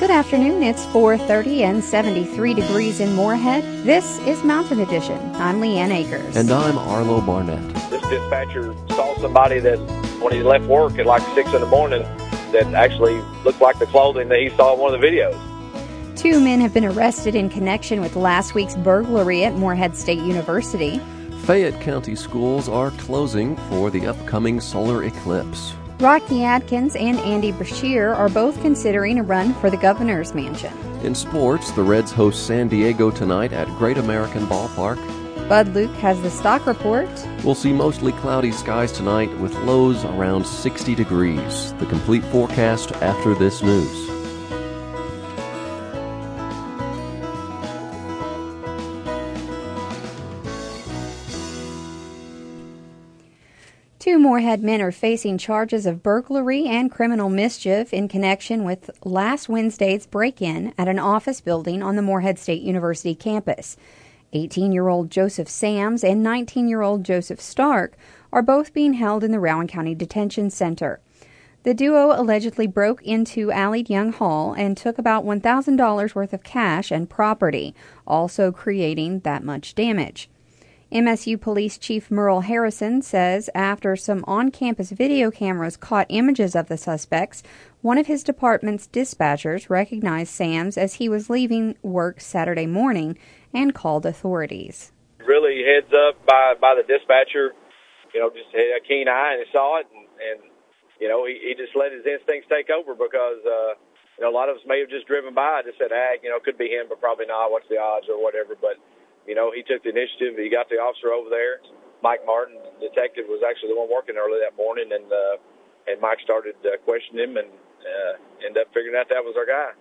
Good afternoon. It's 4:30 and 73 degrees in Moorhead. This is Mountain Edition. I'm Leanne Akers. And I'm Arlo Barnett. This dispatcher saw somebody that, when he left work at like 6 in the morning, that actually looked like the clothing that he saw in one of the videos. 2 men have been arrested in connection with last week's burglary at Moorhead State University. Fayette County schools are closing for the upcoming solar eclipse. Rocky Adkins and Andy Brashear are both considering a run for the governor's mansion. In sports, the Reds host San Diego tonight at Great American Ballpark. Bud Luke has the stock report. We'll see mostly cloudy skies tonight with lows around 60 degrees. The complete forecast after this news. Two Moorhead men are facing charges of burglary and criminal mischief in connection with last Wednesday's break-in at an office building on the Moorhead State University campus. 18-year-old Joseph Sams and 19-year-old Joseph Stark are both being held in the Rowan County Detention Center. The duo allegedly broke into Allied Young Hall and took about $1,000 worth of cash and property, also creating that much damage. MSU Police Chief Merle Harrison says after some on-campus video cameras caught images of the suspects, one of his department's dispatchers recognized Sams as he was leaving work Saturday morning and called authorities. Really heads up by the dispatcher, just had a keen eye and he saw it, and he just let his instincts take over because, a lot of us may have just driven by, just said, could be him, but probably not, what's the odds or whatever, but he took the initiative. He got the officer over there. Mike Martin, the detective, was actually the one working early that morning, and Mike started questioning him and ended up figuring out that was our guy.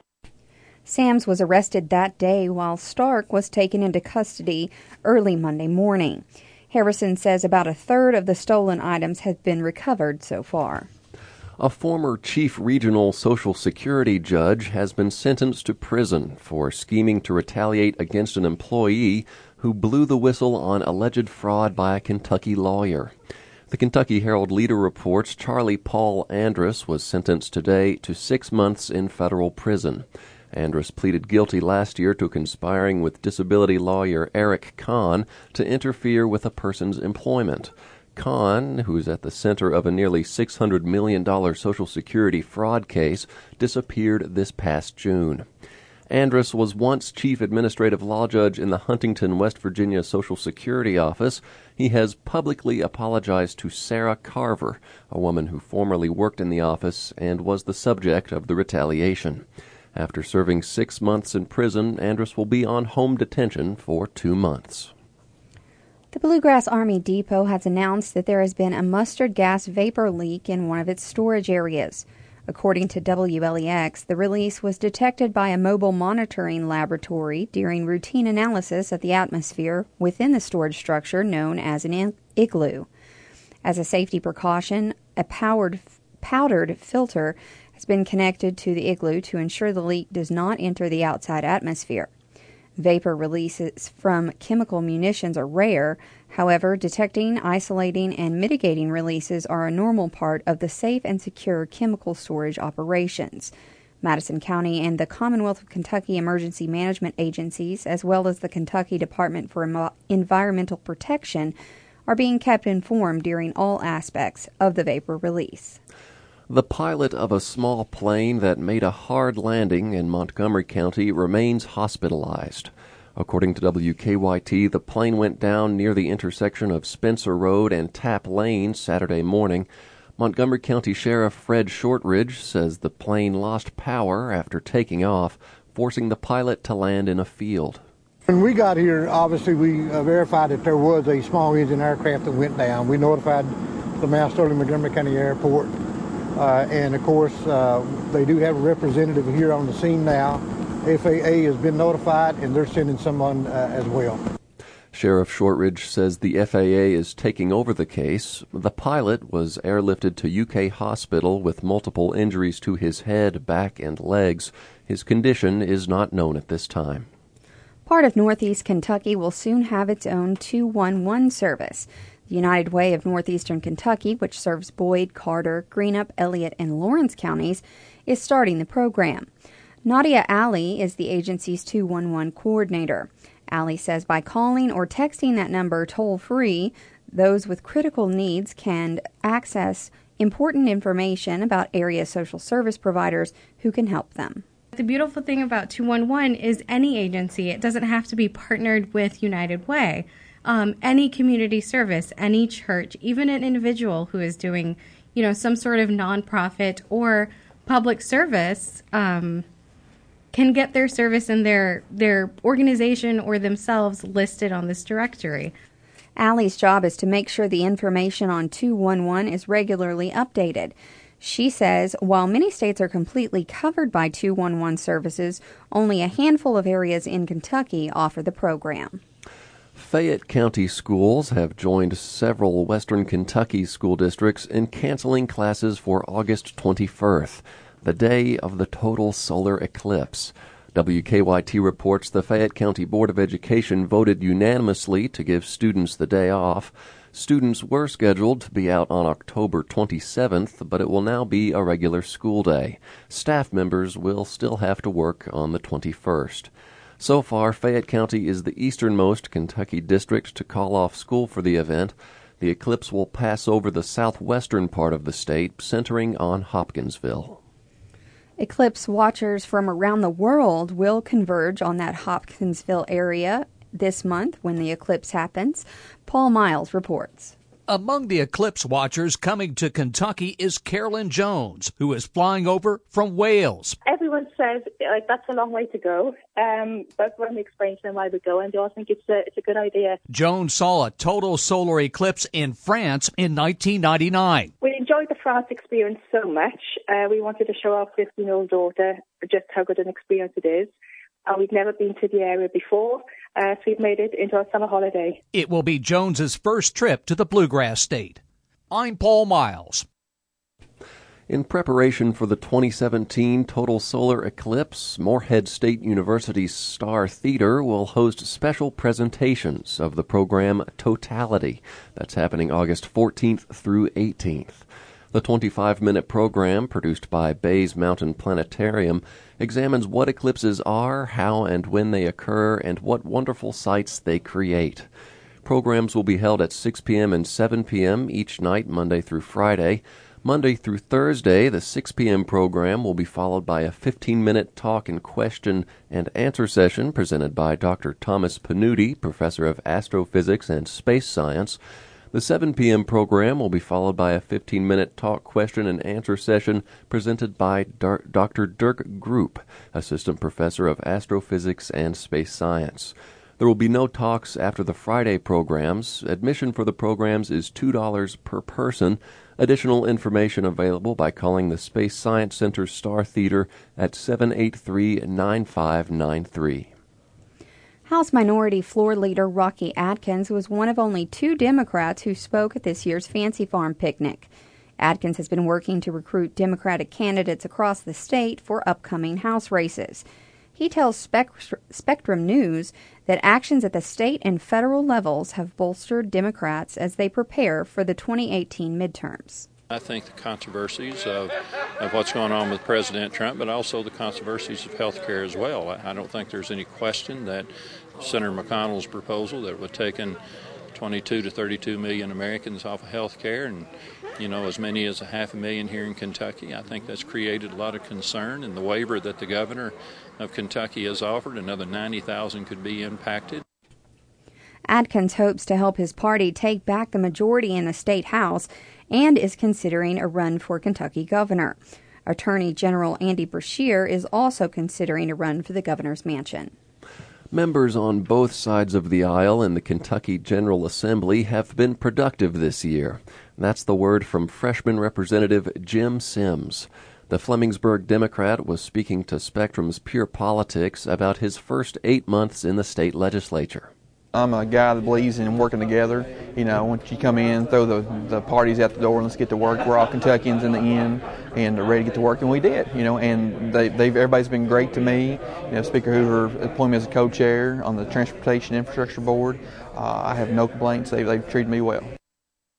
Sams was arrested that day while Stark was taken into custody early Monday morning. Harrison says about a third of the stolen items have been recovered so far. A former chief regional Social Security judge has been sentenced to prison for scheming to retaliate against an employee who blew the whistle on alleged fraud by a Kentucky lawyer. The Kentucky Herald-Leader reports Charlie Paul Andrus was sentenced today to 6 months in federal prison. Andrus pleaded guilty last year to conspiring with disability lawyer Eric Kahn to interfere with a person's employment. Kahn, who's at the center of a nearly $600 million Social Security fraud case, disappeared this past June. Andrus was once chief administrative law judge in the Huntington, West Virginia Social Security office. He has publicly apologized to Sarah Carver, a woman who formerly worked in the office and was the subject of the retaliation. After serving 6 months in prison, Andrus will be on home detention for 2 months. The Bluegrass Army Depot has announced that there has been a mustard gas vapor leak in one of its storage areas. According to WLEX, the release was detected by a mobile monitoring laboratory during routine analysis of the atmosphere within the storage structure known as an igloo. As a safety precaution, a powdered filter has been connected to the igloo to ensure the leak does not enter the outside atmosphere. Vapor releases from chemical munitions are rare. However, detecting, isolating, and mitigating releases are a normal part of the safe and secure chemical storage operations. Madison County and the Commonwealth of Kentucky Emergency Management Agencies, as well as the Kentucky Department for Environmental Protection, are being kept informed during all aspects of the vapor release. The pilot of a small plane that made a hard landing in Montgomery County remains hospitalized. According to WKYT, the plane went down near the intersection of Spencer Road and Tapp Lane Saturday morning. Montgomery County Sheriff Fred Shortridge says the plane lost power after taking off, forcing the pilot to land in a field. When we got here, obviously we verified that there was a small engine aircraft that went down. We notified the Mount Sterling Montgomery County Airport. And, of course, they do have a representative here on the scene now. FAA has been notified, and they're sending someone as well. Sheriff Shortridge says the FAA is taking over the case. The pilot was airlifted to UK Hospital with multiple injuries to his head, back, and legs. His condition is not known at this time. Part of Northeast Kentucky will soon have its own 211 service. The United Way of Northeastern Kentucky, which serves Boyd, Carter, Greenup, Elliott, and Lawrence counties, is starting the program. Nadia Ali is the agency's 211 coordinator. Ali says by calling or texting that number toll-free, those with critical needs can access important information about area social service providers who can help them. The beautiful thing about 211 is any agency, it doesn't have to be partnered with United Way. Any community service, any church, even an individual who is doing, some sort of nonprofit or public service can get their service and their organization or themselves listed on this directory. Allie's job is to make sure the information on 211 is regularly updated. She says while many states are completely covered by 211 services, only a handful of areas in Kentucky offer the program. Fayette County schools have joined several western Kentucky school districts in canceling classes for August 21st, the day of the total solar eclipse. WKYT reports the Fayette County Board of Education voted unanimously to give students the day off. Students were scheduled to be out on October 27th, but it will now be a regular school day. Staff members will still have to work on the 21st. So far, Fayette County is the easternmost Kentucky district to call off school for the event. The eclipse will pass over the southwestern part of the state, centering on Hopkinsville. Eclipse watchers from around the world will converge on that Hopkinsville area this month when the eclipse happens. Paul Miles reports. Among the eclipse watchers coming to Kentucky is Carolyn Jones, who is flying over from Wales. Everyone says that's a long way to go, but when we explain to them why we're going, they all think it's a good idea. Jones saw a total solar eclipse in France in 1999. We enjoyed the France experience so much. We wanted to show our 15-year-old daughter just how good an experience it is. We've never been to the area before, so we've made it into our summer holiday. It will be Jones's first trip to the Bluegrass State. I'm Paul Miles. In preparation for the 2017 total solar eclipse, Morehead State University's Star Theater will host special presentations of the program Totality. That's happening August 14th through 18th. The 25-minute program, produced by Bays Mountain Planetarium, examines what eclipses are, how and when they occur, and what wonderful sights they create. Programs will be held at 6 p.m. and 7 p.m. each night, Monday through Friday. Monday through Thursday, the 6 p.m. program will be followed by a 15-minute talk and question and answer session presented by Dr. Thomas Panuti, Professor of Astrophysics and Space Science. The 7 p.m. program will be followed by a 15-minute talk, question, and answer session presented by Dr. Dirk Group, Assistant Professor of Astrophysics and Space Science. There will be no talks after the Friday programs. Admission for the programs is $2 per person. Additional information available by calling the Space Science Center Star Theater at 783-9593. House Minority Floor Leader Rocky Adkins was one of only 2 Democrats who spoke at this year's Fancy Farm picnic. Adkins has been working to recruit Democratic candidates across the state for upcoming House races. He tells Spectrum News that actions at the state and federal levels have bolstered Democrats as they prepare for the 2018 midterms. I think the controversies of what's going on with President Trump, but also the controversies of health care as well. I don't think there's any question that Senator McConnell's proposal that would take 22 to 32 million Americans off of health care and, as many as 500,000 here in Kentucky, I think that's created a lot of concern. And the waiver that the governor of Kentucky has offered, another 90,000 could be impacted. Adkins hopes to help his party take back the majority in the state House and is considering a run for Kentucky governor. Attorney General Andy Beshear is also considering a run for the governor's mansion. Members on both sides of the aisle in the Kentucky General Assembly have been productive this year. That's the word from freshman Representative Jim Sims. The Flemingsburg Democrat was speaking to Spectrum's Pure Politics about his first 8 months in the state legislature. I'm a guy that believes in working together. Once you come in, throw the parties out the door and let's get to work. We're all Kentuckians in the end and ready to get to work, and we did. And everybody's been great to me. Speaker Hoover appointed me as a co-chair on the Transportation Infrastructure Board. I have no complaints. They've treated me well.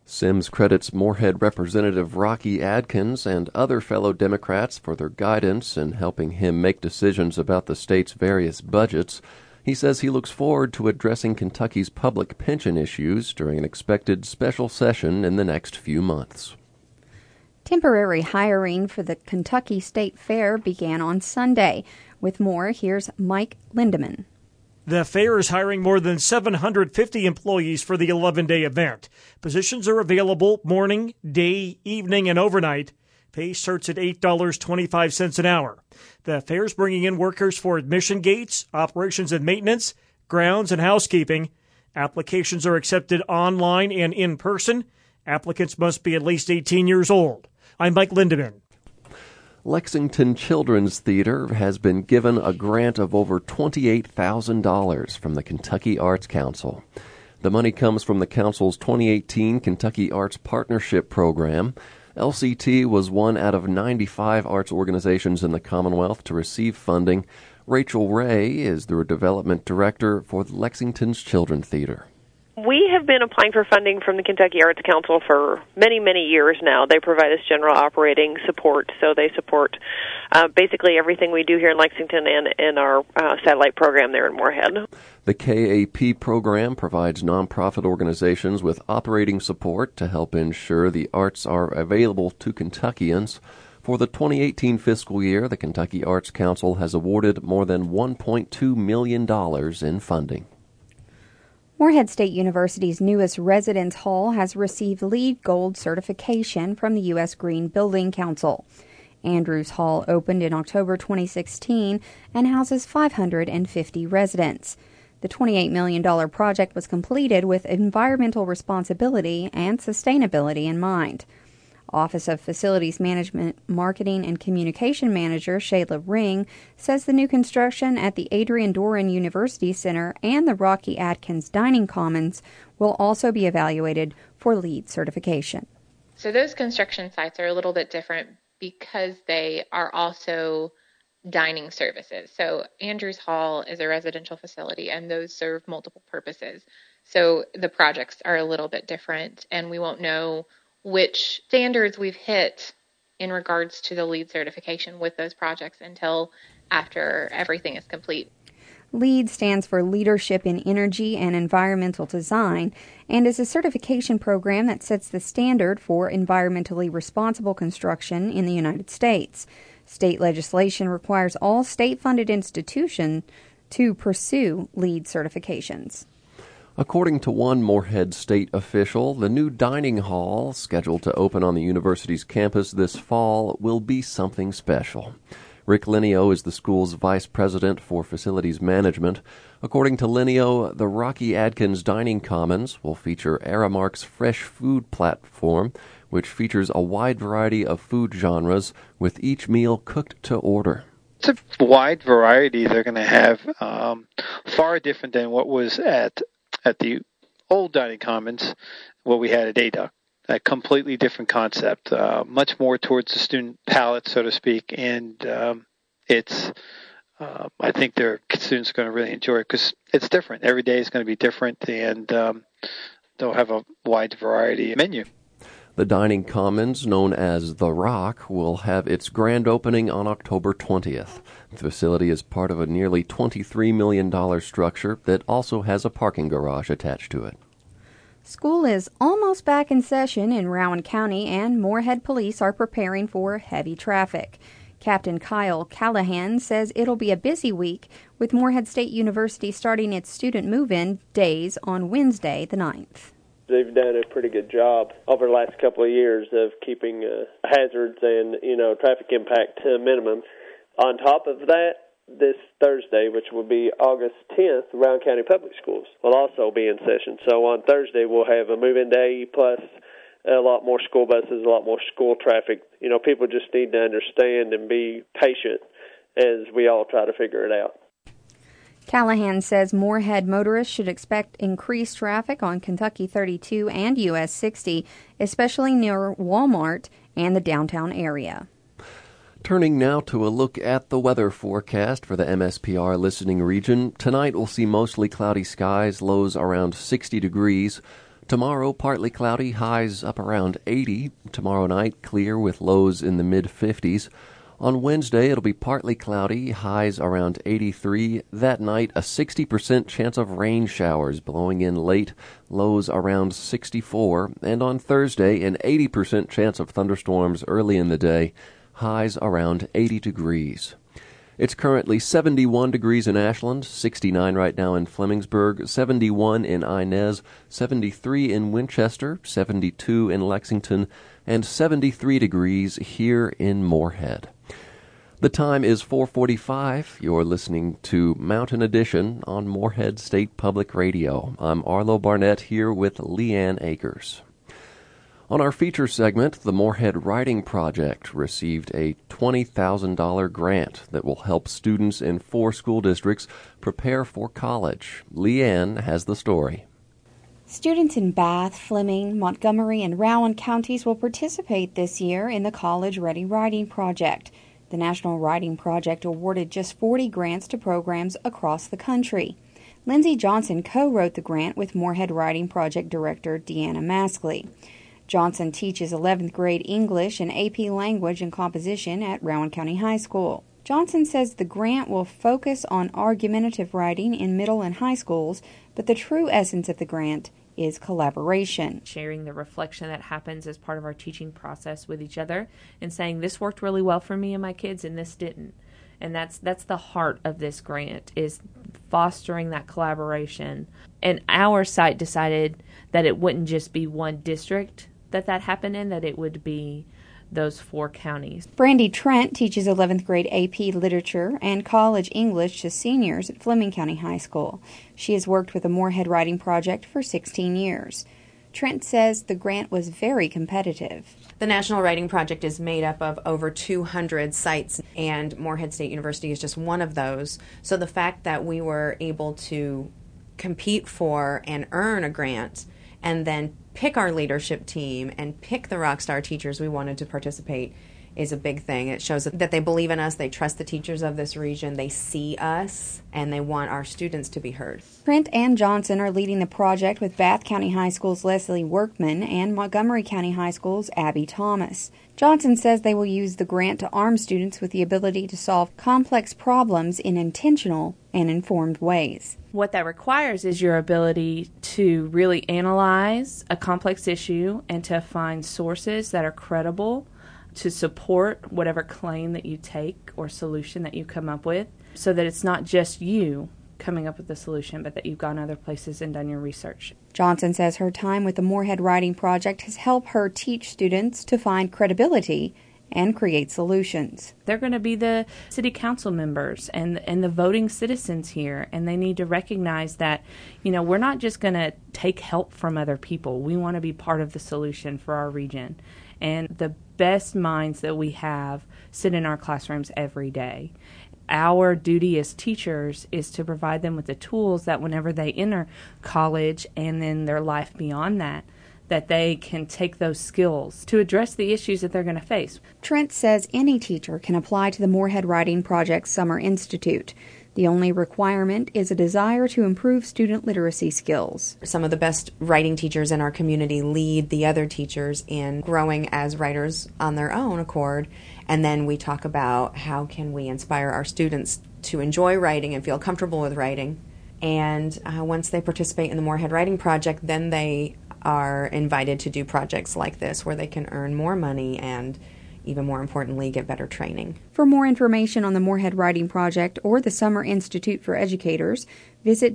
Sims credits Moorhead Representative Rocky Adkins and other fellow Democrats for their guidance in helping him make decisions about the state's various budgets. He says he looks forward to addressing Kentucky's public pension issues during an expected special session in the next few months. Temporary hiring for the Kentucky State Fair began on Sunday. With more, here's Mike Lindeman. The fair is hiring more than 750 employees for the 11-day event. Positions are available morning, day, evening, and overnight. Pay starts at $8.25 an hour. The fair is bringing in workers for admission gates, operations and maintenance, grounds, and housekeeping. Applications are accepted online and in person. Applicants must be at least 18 years old. I'm Mike Lindeman. Lexington Children's Theater has been given a grant of over $28,000 from the Kentucky Arts Council. The money comes from the Council's 2018 Kentucky Arts Partnership Program. LCT was one out of 95 arts organizations in the Commonwealth to receive funding. Rachel Ray is the development director for Lexington's Children's Theater. We have been applying for funding from the Kentucky Arts Council for many, many years now. They provide us general operating support, so they support basically everything we do here in Lexington and in our satellite program there in Moorhead. The KAP program provides nonprofit organizations with operating support to help ensure the arts are available to Kentuckians. For the 2018 fiscal year, the Kentucky Arts Council has awarded more than $1.2 million in funding. Moorhead State University's newest residence hall has received LEED Gold certification from the U.S. Green Building Council. Andrews Hall opened in October 2016 and houses 550 residents. The $28 million project was completed with environmental responsibility and sustainability in mind. Office of Facilities Management, Marketing, and Communication Manager Shayla Ring says the new construction at the Adrian Doran University Center and the Rocky Adkins Dining Commons will also be evaluated for LEED certification. So those construction sites are a little bit different because they are also dining services. So Andrews Hall is a residential facility, and those serve multiple purposes. So the projects are a little bit different, and we won't know which standards we've hit in regards to the LEED certification with those projects until after everything is complete. LEED stands for Leadership in Energy and Environmental Design and is a certification program that sets the standard for environmentally responsible construction in the United States. State legislation requires all state-funded institutions to pursue LEED certifications. According to one Moorhead State official, the new dining hall, scheduled to open on the university's campus this fall, will be something special. Rick Lineo is the school's vice president for facilities management. According to Lineo, the Rocky Adkins Dining Commons will feature Aramark's fresh food platform, which features a wide variety of food genres, with each meal cooked to order. It's a wide variety they're going to have, far different than what was at the old dining commons, what we had at ADUC. A completely different concept, much more towards the student palate, so to speak, and I think their students are going to really enjoy it because it's different. Every day is going to be different, and they'll have a wide variety menu. The Dining Commons, known as The Rock, will have its grand opening on October 20th. The facility is part of a nearly $23 million structure that also has a parking garage attached to it. School is almost back in session in Rowan County, and Moorhead police are preparing for heavy traffic. Captain Kyle Callahan says it'll be a busy week, with Moorhead State University starting its student move-in days on Wednesday the 9th. They've done a pretty good job over the last couple of years of keeping hazards and, traffic impact to a minimum. On top of that, this Thursday, which will be August 10th, Rowan County Public Schools will also be in session. So on Thursday, we'll have a move-in day plus a lot more school buses, a lot more school traffic. People just need to understand and be patient as we all try to figure it out. Callahan says Moorhead motorists should expect increased traffic on Kentucky 32 and US 60, especially near Walmart and the downtown area. Turning now to a look at the weather forecast for the MSPR listening region. Tonight we'll see mostly cloudy skies, lows around 60 degrees. Tomorrow, partly cloudy, highs up around 80. Tomorrow night, clear with lows in the mid-50s. On Wednesday, it'll be partly cloudy, highs around 83. That night, a 60% chance of rain showers blowing in late, lows around 64. And on Thursday, an 80% chance of thunderstorms early in the day, highs around 80 degrees. It's currently 71 degrees in Ashland, 69 right now in Flemingsburg, 71 in Inez, 73 in Winchester, 72 in Lexington, and 73 degrees here in Moorhead. The time is 4:45. You're listening to Mountain Edition on Moorhead State Public Radio. I'm Arlo Barnett here with Leanne Akers. On our feature segment, the Moorhead Writing Project received a $20,000 grant that will help students in 4 school districts prepare for college. Leanne has the story. Students in Bath, Fleming, Montgomery, and Rowan counties will participate this year in the College Ready Writing Project. The National Writing Project awarded just 40 grants to programs across the country. Lindsay Johnson co-wrote the grant with Moorhead Writing Project Director Deanna Maskley. Johnson teaches 11th grade English and AP Language and Composition at Rowan County High School. Johnson says the grant will focus on argumentative writing in middle and high schools, but the true essence of the grant is collaboration. Sharing the reflection that happens as part of our teaching process with each other and saying this worked really well for me and my kids and this didn't. And that's the heart of this grant, is fostering that collaboration. And our site decided that it wouldn't just be one district that happened in, that it would be those 4 counties. Brandy Trent teaches 11th grade AP Literature and College English to seniors at Fleming County High School. She has worked with the Moorhead Writing Project for 16 years. Trent says the grant was very competitive. The National Writing Project is made up of over 200 sites, and Moorhead State University is just one of those. So the fact that we were able to compete for and earn a grant and then pick our leadership team and pick the rock star teachers we wanted to participate is a big thing. It shows that they believe in us, they trust the teachers of this region, they see us, and they want our students to be heard. Trent and Johnson are leading the project with Bath County High School's Leslie Workman and Montgomery County High School's Abby Thomas. Johnson says they will use the grant to arm students with the ability to solve complex problems in intentional and informed ways. What that requires is your ability to really analyze a complex issue and to find sources that are credible to support whatever claim that you take or solution that you come up with, so that it's not just you coming up with the solution, but that you've gone other places and done your research. Johnson says her time with the Moorhead Writing Project has helped her teach students to find credibility and create solutions. They're going to be the city council members and the voting citizens here, and they need to recognize that, we're not just going to take help from other people. We want to be part of the solution for our region. And the best minds that we have sit in our classrooms every day. Our duty as teachers is to provide them with the tools that whenever they enter college and then their life beyond that they can take those skills to address the issues that they're going to face. Trent says any teacher can apply to the Moorhead Writing Project Summer Institute. The only requirement is a desire to improve student literacy skills. Some of the best writing teachers in our community lead the other teachers in growing as writers on their own accord. And then we talk about how can we inspire our students to enjoy writing and feel comfortable with writing. And once they participate in the Moorhead Writing Project, then they are invited to do projects like this where they can earn more money and, even more importantly, get better training. For more information on the Moorhead Writing Project or the Summer Institute for Educators, visit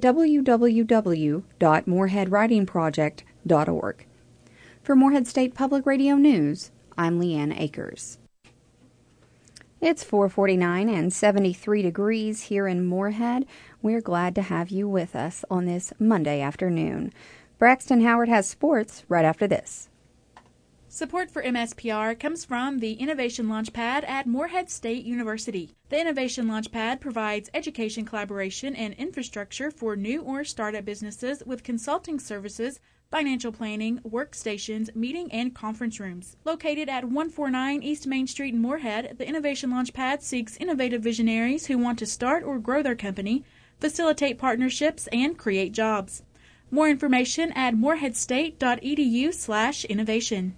www.moorheadwritingproject.org. For Moorhead State Public Radio News, I'm Leanne Akers. It's 4:49 and 73 degrees here in Moorhead. We're glad to have you with us on this Monday afternoon. Braxton Howard has sports right after this. Support for MSPR comes from the Innovation Launchpad at Moorhead State University. The Innovation Launchpad provides education collaboration and infrastructure for new or startup businesses with consulting services, financial planning, workstations, meeting and conference rooms. Located at 149 East Main Street in Moorhead, the Innovation Launchpad seeks innovative visionaries who want to start or grow their company, facilitate partnerships, and create jobs. More information at moreheadstate.edu/innovation.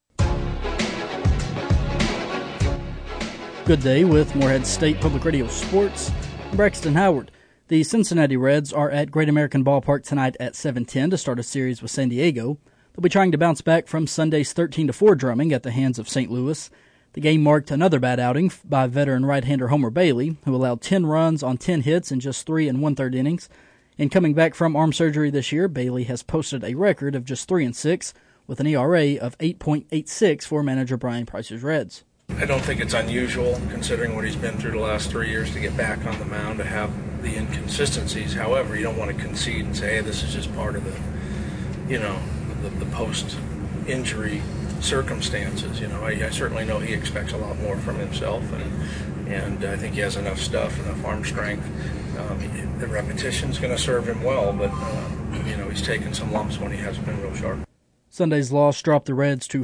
Good day with Morehead State Public Radio Sports. I'm Braxton Howard. The Cincinnati Reds are at Great American Ballpark tonight at 7:10 to start a series with San Diego. They'll be trying to bounce back from Sunday's 13-4 drumming at the hands of St. Louis. The game marked another bad outing by veteran right-hander Homer Bailey, who allowed 10 runs on 10 hits in just 3 1/3 innings. In coming back from arm surgery this year, Bailey has posted a record of just 3-6 with an ERA of 8.86 for manager Brian Price's Reds. I don't think it's unusual, considering what he's been through the last 3 years, to get back on the mound, to have the inconsistencies. However, you don't want to concede and say, hey, this is just part of the post-injury circumstances. I certainly know he expects a lot more from himself, and I think he has enough stuff, enough arm strength. The repetition's going to serve him well, but he's taken some lumps when he hasn't been real sharp. Sunday's loss dropped the Reds to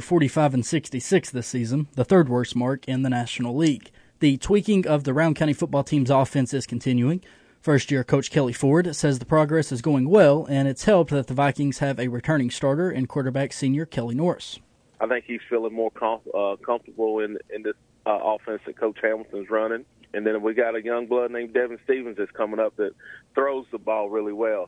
45-66 this season, the third worst mark in the National League. The tweaking of the Round County football team's offense is continuing. First-year coach Kelly Ford says the progress is going well, and it's helped that the Vikings have a returning starter and quarterback senior Kelly Norris. I think he's feeling more comfortable in this offense that Coach Hamilton's running. And then we got a young blood named Devin Stevens that's coming up that throws the ball really well.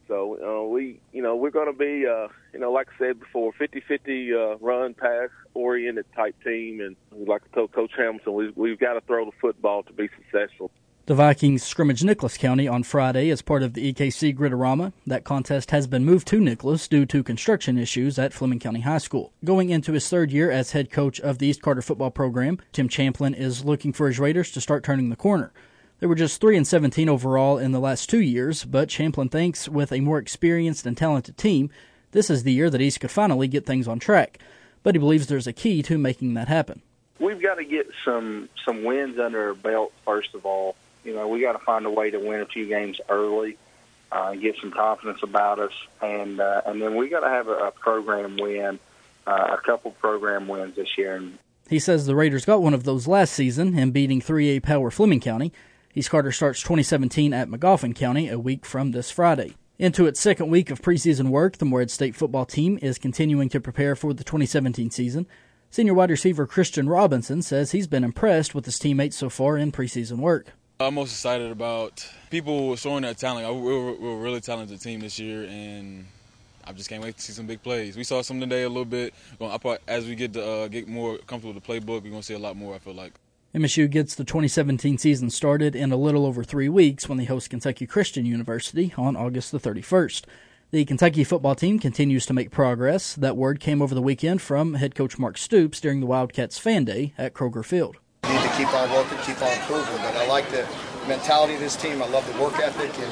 So we're going to be, like I said before, 50-50 run, pass oriented type team, and like I told Coach Hamilton, we've got to throw the football to be successful. The Vikings scrimmage Nicholas County on Friday as part of the EKC Gritorama. That contest has been moved to Nicholas due to construction issues at Fleming County High School. Going into his third year as head coach of the East Carter football program, Tim Champlin is looking for his Raiders to start turning the corner. They were just 3-17 overall in the last 2 years, but Champlin thinks with a more experienced and talented team, this is the year that East could finally get things on track. But he believes there's a key to making that happen. We've got to get some wins under our belt, first of all. We got to find a way to win a few games early, get some confidence about us, and then we got to have a program win, a couple program wins this year. He says the Raiders got one of those last season in beating 3A power Fleming County. East Carter starts 2017 at Magoffin County a week from this Friday. Into its second week of preseason work, the Morehead State football team is continuing to prepare for the 2017 season. Senior wide receiver Christian Robinson says he's been impressed with his teammates so far in preseason work. I'm most excited about people showing their talent. We're a really talented team this year, and I just can't wait to see some big plays. We saw some today a little bit. As we get more comfortable with the playbook, we're going to see a lot more, I feel like. MSU gets the 2017 season started in a little over 3 weeks when they host Kentucky Christian University on August the 31st. The Kentucky football team continues to make progress. That word came over the weekend from head coach Mark Stoops during the Wildcats Fan Day at Kroger Field. We need to keep on working, keep on improving, but I like the mentality of this team. I love the work ethic, and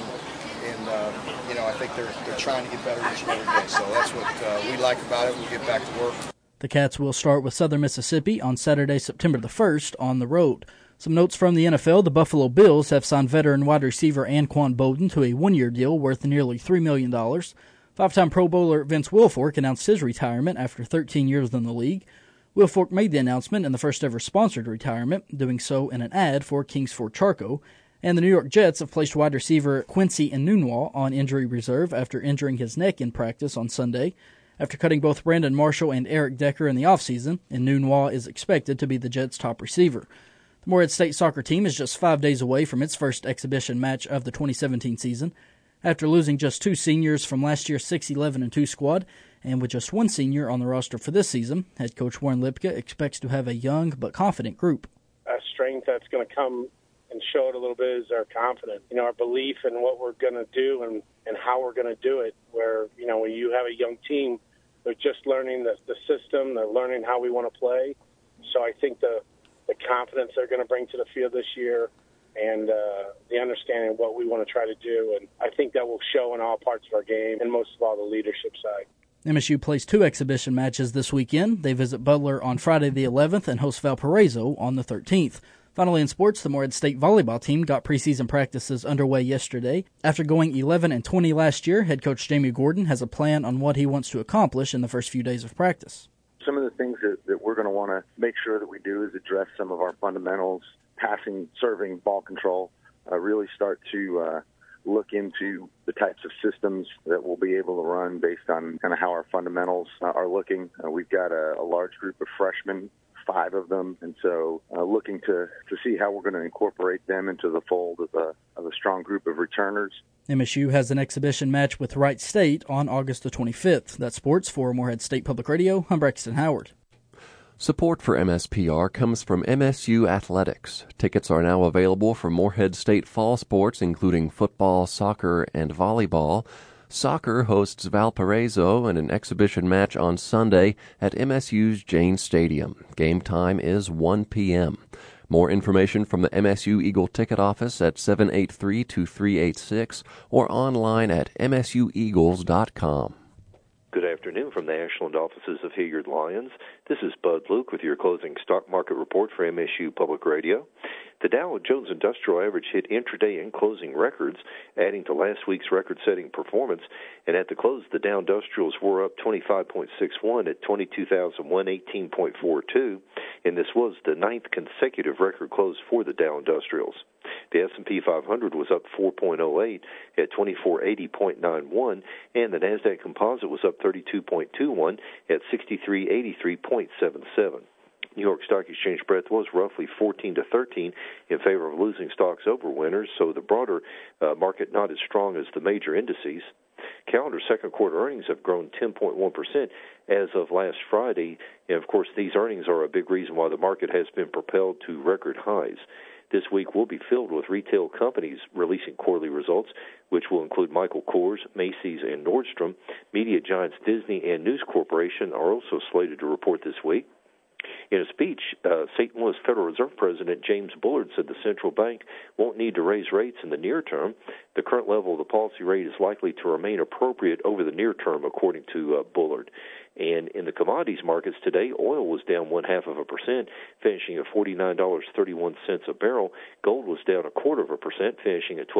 I think they're trying to get better each and every day. So that's what we like about it. We'll get back to work. The Cats will start with Southern Mississippi on Saturday, September the 1st on the road. Some notes from the NFL. The Buffalo Bills have signed veteran wide receiver Anquan Bowden to a one-year deal worth nearly $3 million. Five-time Pro Bowler Vince Wilfork announced his retirement after 13 years in the league. Wilfork made the announcement in the first-ever sponsored retirement, doing so in an ad for Kingsford Charco. And the New York Jets have placed wide receiver Quincy Enunwa on injury reserve after injuring his neck in practice on Sunday. After cutting both Brandon Marshall and Eric Decker in the offseason, Enunwa is expected to be the Jets' top receiver. The Morehead State soccer team is just 5 days away from its first exhibition match of the 2017 season. After losing just 2 seniors from last year's 6-11-2 squad, and with just 1 senior on the roster for this season, head coach Warren Lipka expects to have a young but confident group. Our strength that's going to come and show it a little bit is our confidence. Our belief in what we're going to do and how we're going to do it, where, when you have a young team, they're just learning the system, they're learning how we want to play. So I think the confidence they're going to bring to the field this year and the understanding of what we want to try to do, and I think that will show in all parts of our game and most of all the leadership side. MSU plays 2 exhibition matches this weekend. They visit Butler on Friday the 11th and host Valparaiso on the 13th. Finally in sports, the Morehead State volleyball team got preseason practices underway yesterday. After going 11-20 last year, head coach Jamie Gordon has a plan on what he wants to accomplish in the first few days of practice. Some of the things that we're going to want to make sure that we do is address some of our fundamentals, passing, serving, ball control, really start to look into the types of systems that we'll be able to run based on kind of how our fundamentals are looking. We've got a large group of freshmen, 5 of them, and so looking to see how we're going to incorporate them into the fold of a strong group of returners. MSU has an exhibition match with Wright State on August the 25th. That's sports for Morehead State Public Radio. I'm Braxton Howard. Support for MSPR comes from MSU Athletics. Tickets are now available for Morehead State fall sports, including football, soccer, and volleyball. Soccer hosts Valparaiso in an exhibition match on Sunday at MSU's Jane Stadium. Game time is 1 p.m. More information from the MSU Eagle ticket office at 783-2386 or online at msueagles.com. Good afternoon from the Ashland offices of Hilliard Lyons. This is Bud Luke with your closing stock market report for MSU Public Radio. The Dow Jones Industrial Average hit intraday and closing records, adding to last week's record-setting performance. And at the close, the Dow Industrials were up 25.61 at 22,118.42, and this was the 9th consecutive record close for the Dow Industrials. The S&P 500 was up 4.08 at 2480.91, and the Nasdaq Composite was up 32.21 at 6383.77. New York Stock Exchange breadth was roughly 14-13 in favor of losing stocks over winners, so the broader market not as strong as the major indices. Calendar second quarter earnings have grown 10.1% as of last Friday, and of course these earnings are a big reason why the market has been propelled to record highs. This week will be filled with retail companies releasing quarterly results, which will include Michael Kors, Macy's, and Nordstrom. Media giants Disney and News Corporation are also slated to report this week. In a speech, St. Louis Federal Reserve President James Bullard said the central bank won't need to raise rates in the near term. The current level of the policy rate is likely to remain appropriate over the near term, according to Bullard. And in the commodities markets today, oil was down 0.5%, finishing at $49.31 a barrel. Gold was down 0.25%, finishing at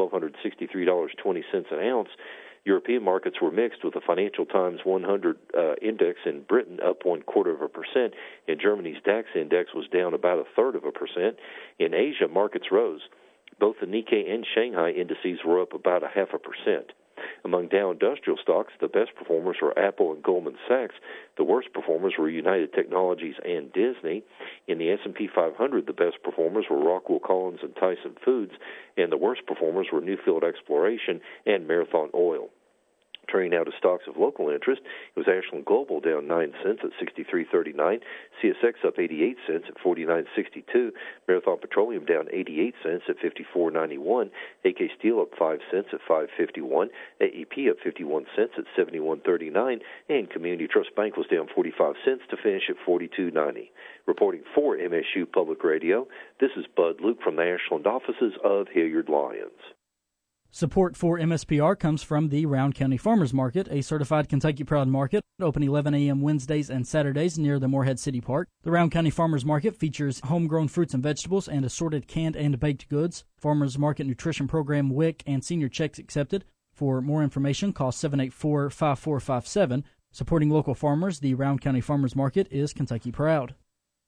$1,263.20 an ounce. European markets were mixed, with the Financial Times 100 index in Britain up 0.25%, and Germany's DAX index was down about 0.33%. In Asia, markets rose. Both the Nikkei and Shanghai indices were up about 0.5%. Among Dow Industrial stocks, the best performers were Apple and Goldman Sachs. The worst performers were United Technologies and Disney. In the S&P 500, the best performers were Rockwell Collins and Tyson Foods, and the worst performers were Newfield Exploration and Marathon Oil. Turning now to stocks of local interest, it was Ashland Global down 9 cents at 63.39, CSX up 88 cents at 49.62, Marathon Petroleum down 88 cents at 54.91, AK Steel up 5 cents at 5.51, AEP up 51 cents at 71.39, and Community Trust Bank was down 45 cents to finish at 42.90. Reporting for MSU Public Radio, this is Bud Luke from the Ashland offices of Hilliard Lyons. Support for MSPR comes from the Round County Farmers Market, a certified Kentucky Proud market, open 11 a.m. Wednesdays and Saturdays near the Morehead City Park. The Round County Farmers Market features homegrown fruits and vegetables and assorted canned and baked goods. Farmers Market Nutrition Program, WIC, and senior checks accepted. For more information, call 784-5457. Supporting local farmers, the Round County Farmers Market is Kentucky Proud.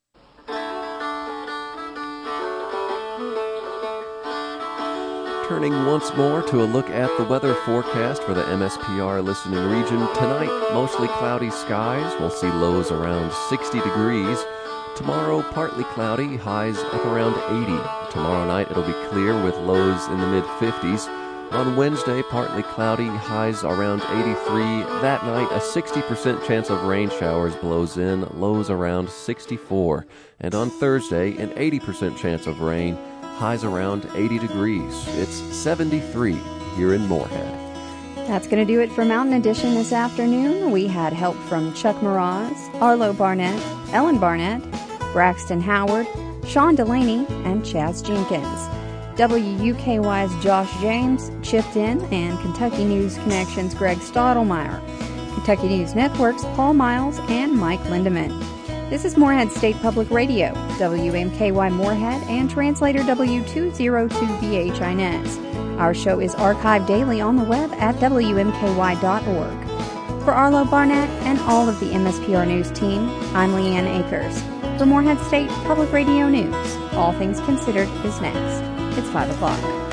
Turning once more to a look at the weather forecast for the MSPR listening region. Tonight, mostly cloudy skies. We'll see lows around 60 degrees. Tomorrow, partly cloudy, highs up around 80. Tomorrow night, it'll be clear with lows in the mid-50s. On Wednesday, partly cloudy, highs around 83. That night, a 60% chance of rain showers blows in, lows around 64. And on Thursday, an 80% chance of rain, highs around 80 degrees. It's 73 here in Morehead. That's going to do it for Mountain Edition this afternoon. We had help from Chuck Meraz, Arlo Barnett, Ellen Barnett, Braxton Howard, Sean Delaney, and Chaz Jenkins. WUKY's Josh James chipped in, and Kentucky News Connection's Greg Stottlemyre. Kentucky News Network's Paul Miles and Mike Lindemann. This is Morehead State Public Radio, WMKY Morehead, and translator W202BHINES. Our show is archived daily on the web at WMKY.org. For Arlo Barnett and all of the MSPR News team, I'm Leanne Akers. For Morehead State Public Radio News, All Things Considered is next. It's 5 o'clock.